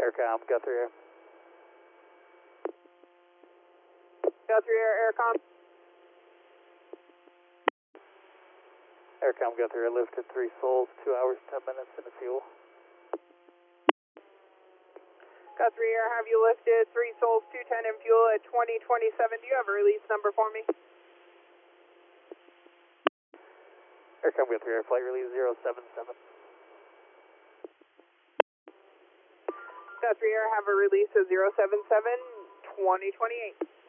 Aircom, Guthrie Air. Guthrie Air, Aircom. Aircom, Guthrie Air, lifted 3 souls, 2 hours, 10 minutes into fuel. Guthrie Air, have you lifted 3 souls, 210 in fuel at 2027? Do you have a release number for me? Aircom, Guthrie Air, flight release 077. Guthrie Air, have a release of 077, 2028.